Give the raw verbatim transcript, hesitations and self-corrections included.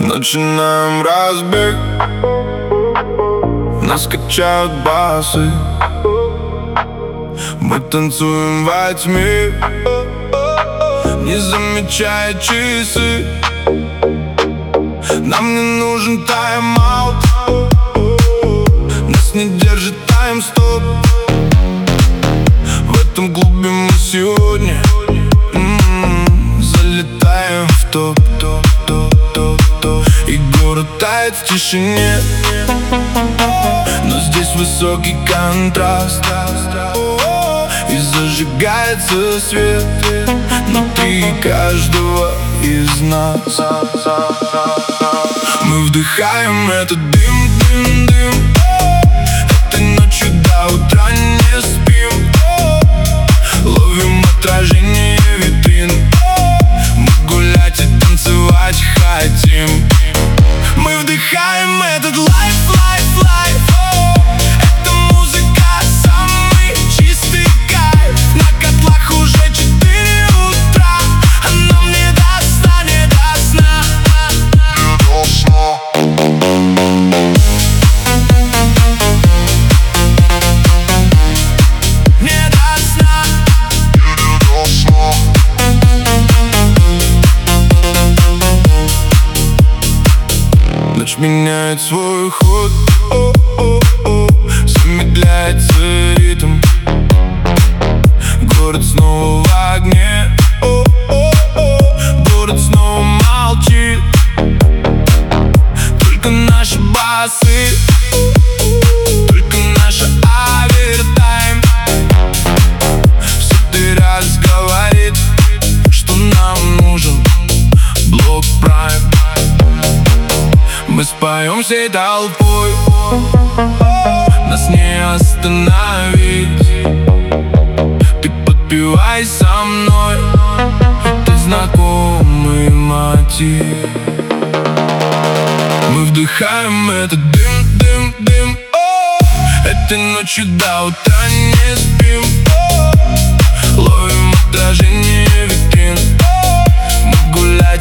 Начинаем разбег, нас качают басы. Мы танцуем во тьме, не замечая часы. Нам не нужен тайм-аут, нас не держит тайм-стоп. В этом клубе мы сегодня м-м, залетаем в топ. И город тает в тишине, но здесь высокий контраст. И зажигается свет внутри каждого из нас. Мы вдыхаем этот дым, дым, дым. Этой ночью до утра не спим. Ловим отражение витрин. Мы гулять и танцевать хотим. Мы вдыхаем этот лайф, лайф, лайф. Эта музыка самый чистый кайф. На котлах уже четыре утра, а нам не до сна, не до сна. Не до сна. Ночь меняет свой ход, о-о-о, замедляется ритм. Город снова в огне, о-о-о, город снова молчит. Только наши басы, только наша овертайм. В сотый раз говорит, что нам нужен блок прайм. Мы споем всей толпой, нас не остановить. Ты подпевай со мной, это знакомый мотив. Мы вдыхаем этот дым, дым, дым. Этой ночью до утра не спим. Ловим отражение витрин. Мы гуляем